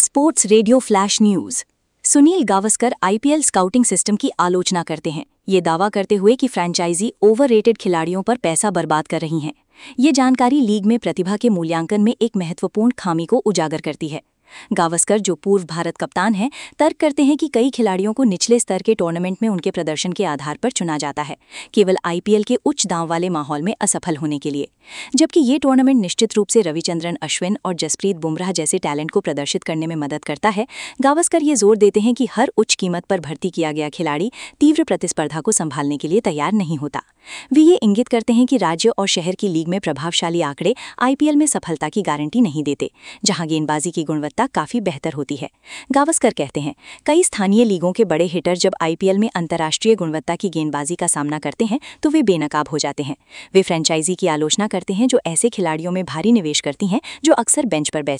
Sports radio flash news. Sunil Gavaskar IPL scouting system की आलोचना करते हैं, ये दावा करते हुए कि फ्रेंचाइजी ओवररेटेड खिलाड़ियों पर पैसा बर्बाद कर रही हैं। ये जानकारी लीग में प्रतिभा के मूल्यांकन में एक महत्वपूर्ण खामी को उजागर करती है। गावस्कर, जो पूर्व भारत कप्तान हैं, तर्क करते हैं कि कई खिलाड़ियों को निचले स्तर के टूर्नामेंट में उनके प्रदर्शन के आधार पर चुना जाता है, केवल आईपीएल के उच्च दांव वाले माहौल में असफल होने के लिए। जबकि ये टूर्नामेंट निश्चित रूप से रविचंद्रन अश्विन और जसप्रीत बुमराह जैसे टैलेंट को प्रदर्शित करने में मदद करता है। गावस्कर ये जोर देते हैं कि हर उच्च कीमत पर भर्ती किया गया खिलाड़ी तीव्र प्रतिस्पर्धा को संभालने के लिए तैयार नहीं होता। वे ये इंगित करते हैं कि राज्य और शहर की लीग में प्रभावशाली आंकड़े आईपीएल में सफलता की गारंटी नहीं देते, जहां गेंदबाजी की गुणवत्ता काफी बेहतर होती है। गावस्कर कहते हैं, कई स्थानीय लीगों के बड़े हिटर जब आईपीएल में अंतर्राष्ट्रीय गुणवत्ता की गेंदबाजी का सामना करते हैं तो वे बेनकाब हो जाते हैं। वे फ्रेंचाइजी की आलोचना करते हैं जो ऐसे खिलाड़ियों में भारी निवेश करती हैं जो अक्सर बेंच पर बैठ